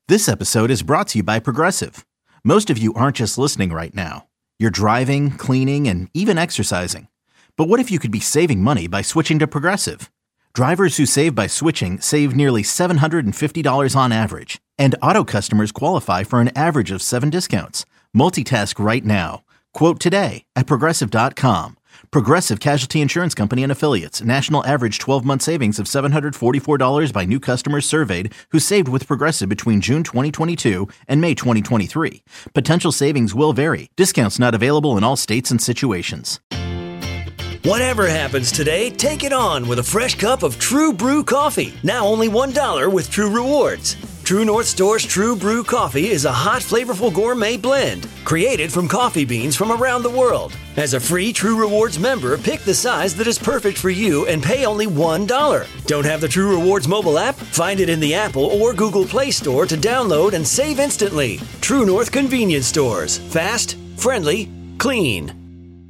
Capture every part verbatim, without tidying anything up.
This episode is brought to you by Progressive. Most of you aren't just listening right now. You're driving, cleaning, and even exercising. But what if you could be saving money by switching to Progressive? Drivers who save by switching save nearly seven hundred fifty dollars on average. And auto customers qualify for an average of seven discounts. Multitask right now. Quote today at Progressive dot com. Progressive Casualty Insurance Company and Affiliates. National average twelve-month savings of seven hundred forty-four dollars by new customers surveyed who saved with Progressive between June twenty twenty-two and May twenty twenty-three. Potential savings will vary. Discounts not available in all states and situations. Whatever happens today, take it on with a fresh cup of True Brew coffee. Now only one dollar with True Rewards. True North Store's True Brew coffee is a hot, flavorful gourmet blend created from coffee beans from around the world. As a free True Rewards member, pick the size that is perfect for you and pay only one dollar. Don't have the True Rewards mobile app? Find it in the Apple or Google Play Store to download and save instantly. True North Convenience Stores. Fast, friendly, clean.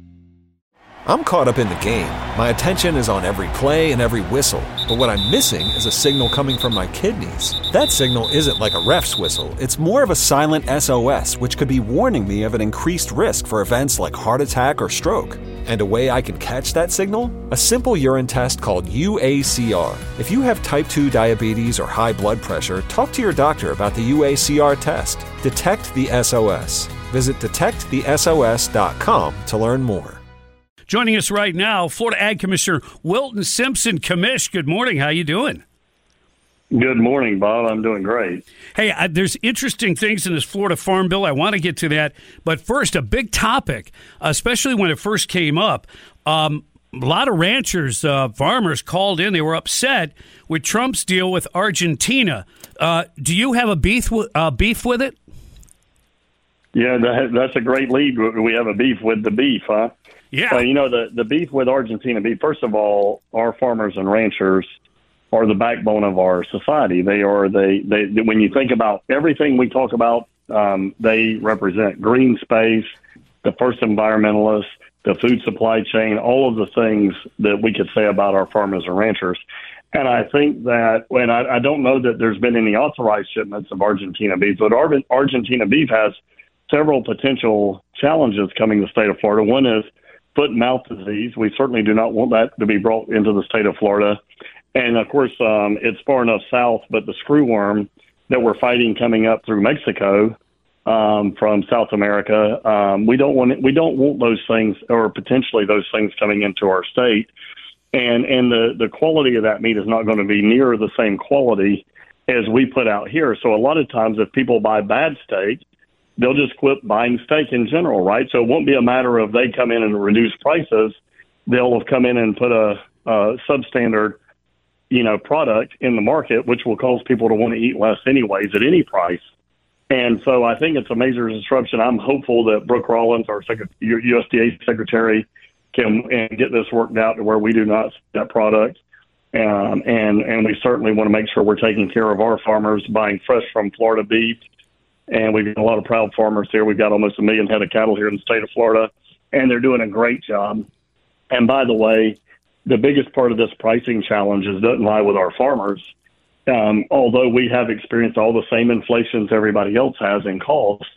I'm caught up in the game. My attention is on every play and every whistle. But what I'm missing is a signal coming from my kidneys. That signal isn't like a ref's whistle. It's more of a silent S O S, which could be warning me of an increased risk for events like heart attack or stroke. And a way I can catch that signal? A simple urine test called U A C R. If you have type two diabetes or high blood pressure, talk to your doctor about the U A C R test. Detect the S O S. Visit detect the S O S dot com to learn more. Joining us right now, Florida Ag Commissioner Wilton Simpson. Commish, good morning. How you doing? Good morning, Bob. I'm doing great. Hey, I, there's interesting things in this Florida Farm Bill. I want to get to that. But first, a big topic, especially when it first came up. Um, a lot of ranchers, uh, farmers called in. They were upset with Trump's deal with Argentina. Uh, do you have a beef, w- uh, beef with it? Yeah, that, that's a great lead. We have a beef with the beef, huh? Yeah. Uh, you know, the, the beef with Argentina beef, first of all, our farmers and ranchers are the backbone of our society. They are, they, they, when you think about everything we talk about, um, they represent green space, the first environmentalists, the food supply chain, all of the things that we could say about our farmers and ranchers. And I think that when I, I don't know that there's been any authorized shipments of Argentina beef, but Ar- Argentina beef has several potential challenges coming to the state of Florida. One is foot and mouth disease. We certainly do not want that to be brought into the state of Florida. And, of course, um, it's far enough south, but the screwworm that we're fighting coming up through Mexico um, from South America, um, we don't want it, we don't want those things or potentially those things coming into our state. And and the, the quality of that meat is not going to be near the same quality as we put out here. So a lot of times if people buy bad steak, they'll just quit buying steak in general, right? So it won't be a matter of they come in and reduce prices. They'll have come in and put a, a substandard, you know, product in the market, which will cause people to want to eat less anyways at any price. And so I think it's a major disruption. I'm hopeful that Brooke Rollins, our Secretary, U S D A secretary, can and get this worked out to where we do not see that product. Um, and, and we certainly want to make sure we're taking care of our farmers, buying fresh from Florida beef. And we've got a lot of proud farmers here. We've got almost a million head of cattle here in the state of Florida, and they're doing a great job. And by the way, the biggest part of this pricing challenge is doesn't lie with our farmers. Um, although we have experienced all the same inflations everybody else has in costs,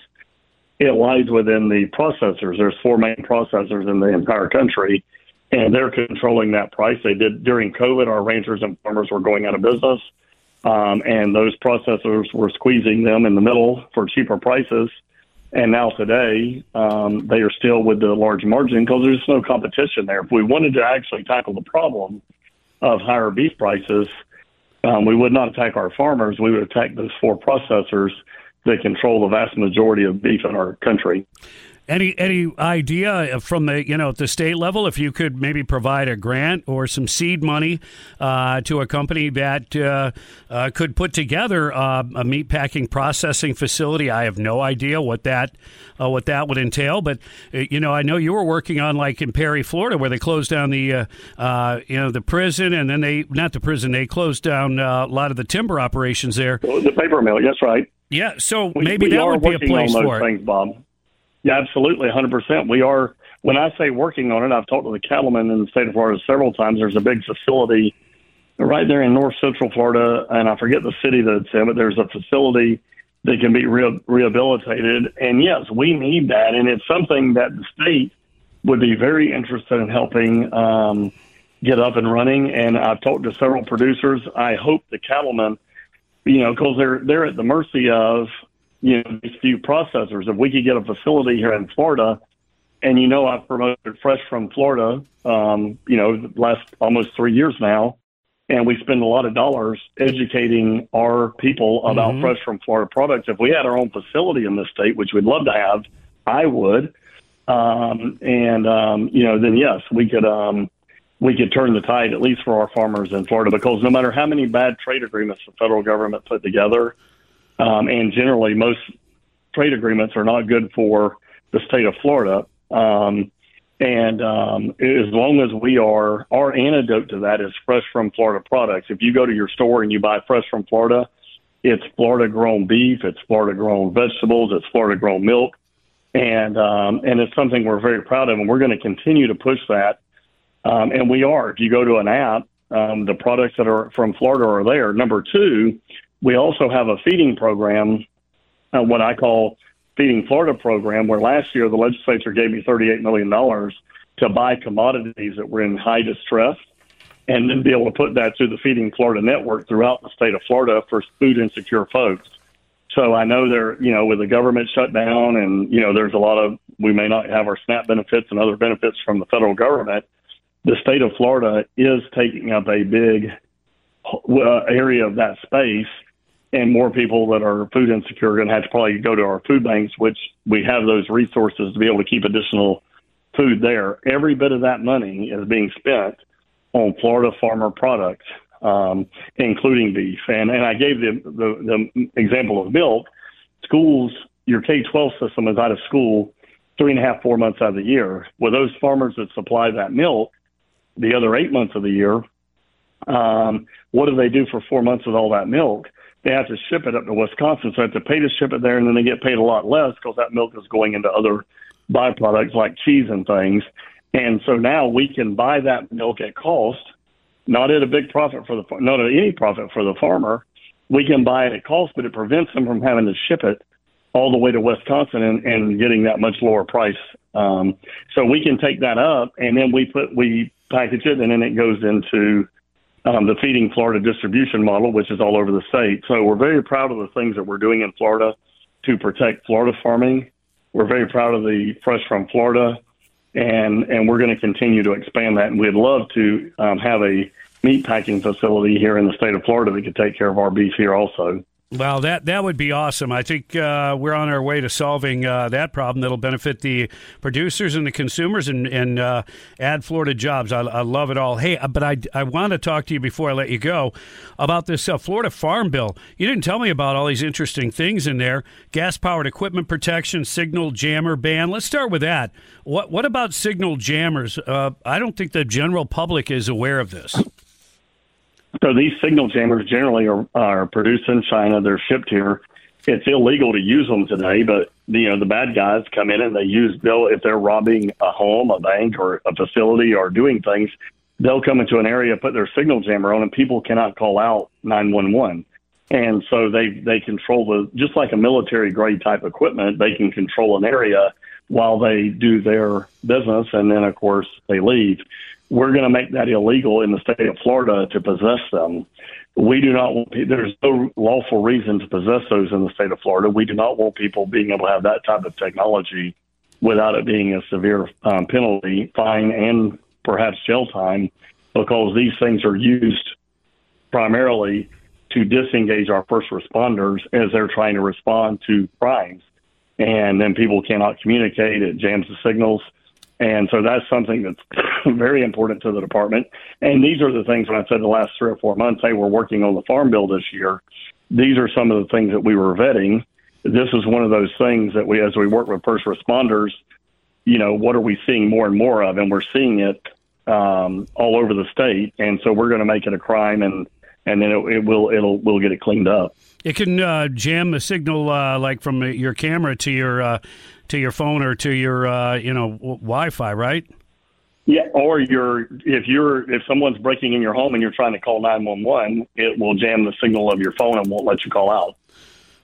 it lies within the processors. There's four main processors in the entire country, and they're controlling that price. They did during COVID. Our ranchers and farmers were going out of business. Um, and those processors were squeezing them in the middle for cheaper prices. And now today, um, they are still with the large margin because there's no competition there. If we wanted to actually tackle the problem of higher beef prices, um, we would not attack our farmers. We would attack those four processors that control the vast majority of beef in our country. Any any idea from the you know at the state level if you could maybe provide a grant or some seed money uh, to a company that uh, uh, could put together uh, a meat packing processing facility? I have no idea what that uh, what that would entail, but uh, you know I know you were working on like in Perry, Florida, where they closed down the uh, uh, you know the prison, and then they not the prison they closed down uh, a lot of the timber operations there. The paper mill, that's right. Yeah, so we, maybe we that would be a place on those for it. Things, Bob. Yeah, absolutely, one hundred percent. We are, when I say working on it, I've talked to the cattlemen in the state of Florida several times. There's a big facility right there in north central Florida, and I forget the city that it's in, but there's a facility they can be re- rehabilitated. And yes, we need that. And it's something that the state would be very interested in helping um, get up and running. And I've talked to several producers. I hope the cattlemen, you know, because they're, they're at the mercy of, you know, these few processors. If we could get a facility here in Florida, and, you know, I've promoted Fresh from Florida, um, you know, the last almost three years now. And we spend a lot of dollars educating our people about mm-hmm. Fresh from Florida products. If we had our own facility in this state, which we'd love to have, I would. Um, and, um, you know, then, yes, we could um, we could turn the tide, at least for our farmers in Florida, because no matter how many bad trade agreements the federal government put together, um, and generally most trade agreements are not good for the state of Florida. Um And um, as long as we are, our antidote to that is Fresh from Florida products. If you go to your store and you buy Fresh from Florida, it's Florida-grown beef, it's Florida-grown vegetables, it's Florida-grown milk, and um, and it's something we're very proud of, and we're going to continue to push that. Um, and we are. If you go to an app, um, the products that are from Florida are there. Number two, we also have a feeding program, uh, what I call Feeding Florida program, where last year the legislature gave me thirty-eight million dollars to buy commodities that were in high distress and then be able to put that through the Feeding Florida network throughout the state of Florida for food insecure folks. So I know there, you know, with the government shutdown and, you know, there's a lot of, we may not have our SNAP benefits and other benefits from the federal government. The state of Florida is taking up a big uh, area of that space. And more people that are food insecure are going to have to probably go to our food banks, which we have those resources to be able to keep additional food there. Every bit of that money is being spent on Florida farmer products, um, including beef. And, and I gave the, the, the example of milk. Schools, your K twelve system is out of school three and a half, four months out of the year. With those farmers that supply that milk the other eight months of the year, um, what do they do for four months with all that milk? They have to ship it up to Wisconsin, so they have to pay to ship it there, and then they get paid a lot less because that milk is going into other byproducts like cheese and things. And so now we can buy that milk at cost, not at a big profit for the not at any profit for the farmer. We can buy it at cost, but it prevents them from having to ship it all the way to Wisconsin and, and getting that much lower price. Um, so we can take that up, and then we put we package it, and then it goes into Um, the Feeding Florida distribution model, which is all over the state. So we're very proud of the things that we're doing in Florida to protect Florida farming. We're very proud of the Fresh from Florida, and and we're going to continue to expand that. And we'd love to um, have a meat packing facility here in the state of Florida that could take care of our beef here also. Well, that that would be awesome. I think uh, we're on our way to solving uh, that problem that'll benefit the producers and the consumers and, and uh, add Florida jobs. I, I love it all. Hey, but I, I want to talk to you before I let you go about this uh, Florida Farm Bill. You didn't tell me about all these interesting things in there. Gas-powered equipment protection, signal jammer ban. Let's start with that. What, what about signal jammers? Uh, I don't think the general public is aware of this. So these signal jammers generally are, are produced in China. They're shipped here. It's illegal to use them today, but you know the bad guys come in and they use. They'll if they're robbing a home, a bank, or a facility, or doing things, they'll come into an area, put their signal jammer on, and people cannot call out nine one one. And so they they control the just like a military grade type equipment. They can control an area while they do their business, and then of course they leave. We're going to make that illegal in the state of Florida to possess them. We do not want, there's no lawful reason to possess those in the state of Florida. We do not want people being able to have that type of technology without it being a severe um, penalty, fine, and perhaps jail time, because these things are used primarily to disengage our first responders as they're trying to respond to crimes. And then people cannot communicate. It jams the signals. And so that's something that's very important to the department. And these are the things, when I said the last three or four months, hey, we're working on the Farm Bill this year. These are some of the things that we were vetting. This is one of those things that we, as we work with first responders, you know, what are we seeing more and more of? And we're seeing it um, all over the state. And so we're going to make it a crime, and, and then it, it will, it'll, we'll get it cleaned up. It can uh, jam the signal uh, like from your camera to your uh, to your phone or to your uh, you know w- Wi-Fi, right? Yeah, or you're if you're if someone's breaking in your home and you're trying to call nine one one, it will jam the signal of your phone and won't let you call out.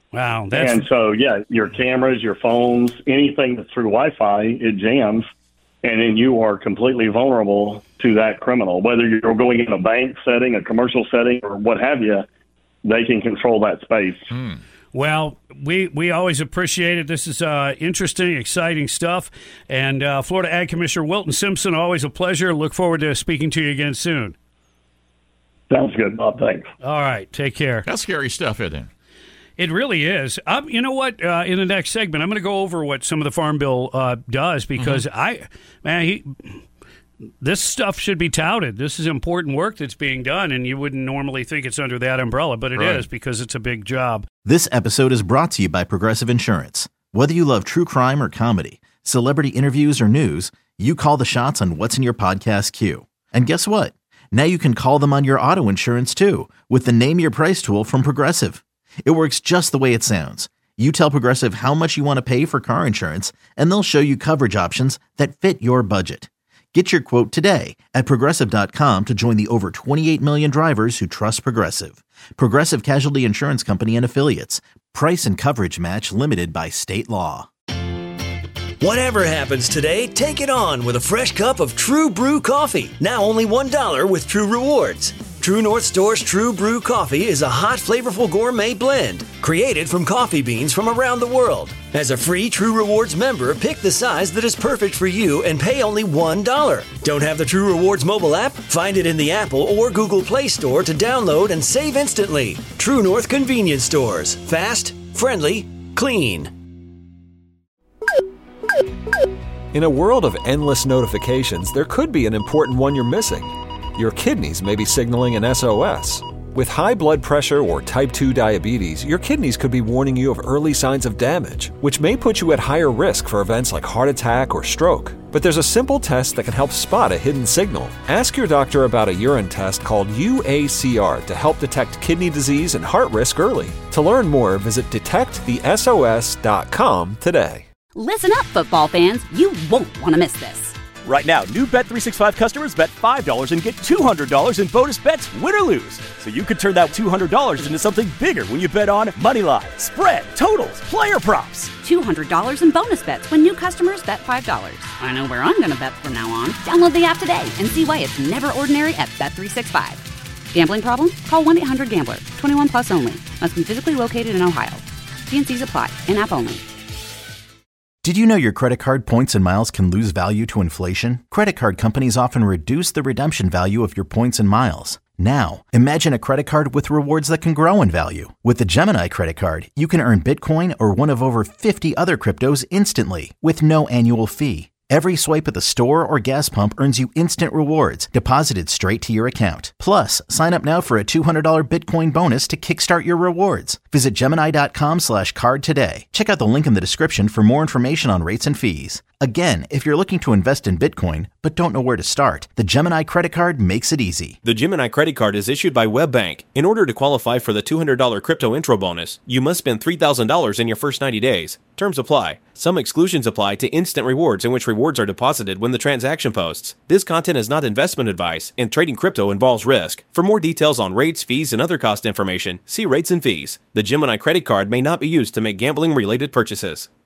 Wow. That's... And so, yeah, your cameras, your phones, anything that's through Wi-Fi, it jams, and then you are completely vulnerable to that criminal. Whether you're going in a bank setting, a commercial setting, or what have you, they can control that space. Hmm. Well, we, we always appreciate it. This is uh, interesting, exciting stuff. And uh, Florida Ag Commissioner Wilton Simpson, always a pleasure. Look forward to speaking to you again soon. Sounds good, Bob. Thanks. All right. Take care. That's scary stuff, isn't it? It really is. Um, you know what? Uh, in the next segment, I'm going to go over what some of the Farm Bill uh, does because mm-hmm. I, man, he, this stuff should be touted. This is important work that's being done, and you wouldn't normally think it's under that umbrella, but it right. is because it's a big job. This episode is brought to you by Progressive Insurance. Whether you love true crime or comedy, celebrity interviews or news, you call the shots on what's in your podcast queue. And guess what? Now you can call them on your auto insurance too with the Name Your Price tool from Progressive. It works just the way it sounds. You tell Progressive how much you want to pay for car insurance, and they'll show you coverage options that fit your budget. Get your quote today at Progressive dot com to join the over twenty-eight million drivers who trust Progressive. Progressive Casualty Insurance Company and Affiliates. Price and coverage match limited by state law. Whatever happens today, take it on with a fresh cup of True Brew coffee. Now only one dollar with True Rewards. True North Store's True Brew coffee is a hot, flavorful gourmet blend created from coffee beans from around the world. As a free True Rewards member, pick the size that is perfect for you and pay only one dollar. Don't have the True Rewards mobile app? Find it in the Apple or Google Play Store to download and save instantly. True North Convenience Stores. Fast, friendly, clean. In a world of endless notifications, there could be an important one you're missing. Your kidneys may be signaling an S O S. With high blood pressure or type two diabetes, your kidneys could be warning you of early signs of damage, which may put you at higher risk for events like heart attack or stroke. But there's a simple test that can help spot a hidden signal. Ask your doctor about a urine test called U A C R to help detect kidney disease and heart risk early. To learn more, visit detect the S O S dot com today. Listen up, football fans. You won't want to miss this. Right now, new Bet three sixty-five customers bet five dollars and get two hundred dollars in bonus bets, win or lose. So you could turn that two hundred dollars into something bigger when you bet on money line, spread, totals, player props. two hundred dollars in bonus bets when new customers bet five dollars. I know where I'm going to bet from now on. Download the app today and see why it's never ordinary at Bet three sixty-five. Gambling problem? Call one eight hundred gambler. twenty-one plus only. Must be physically located in Ohio. T and C's apply. In-app only. Did you know your credit card points and miles can lose value to inflation? Credit card companies often reduce the redemption value of your points and miles. Now, imagine a credit card with rewards that can grow in value. With the Gemini credit card, you can earn Bitcoin or one of over fifty other cryptos instantly with no annual fee. Every swipe at the store or gas pump earns you instant rewards deposited straight to your account. Plus, sign up now for a two hundred dollars Bitcoin bonus to kickstart your rewards. Visit Gemini.com slash card today. Check out the link in the description for more information on rates and fees. Again, if you're looking to invest in Bitcoin but don't know where to start, the Gemini credit card makes it easy. The Gemini credit card is issued by WebBank. In order to qualify for the two hundred dollars crypto intro bonus, you must spend three thousand dollars in your first ninety days. Terms apply. Some exclusions apply to instant rewards in which rewards are deposited when the transaction posts. This content is not investment advice, and trading crypto involves risk. For more details on rates, fees, and other cost information, see rates and fees. The Gemini credit card may not be used to make gambling-related purchases.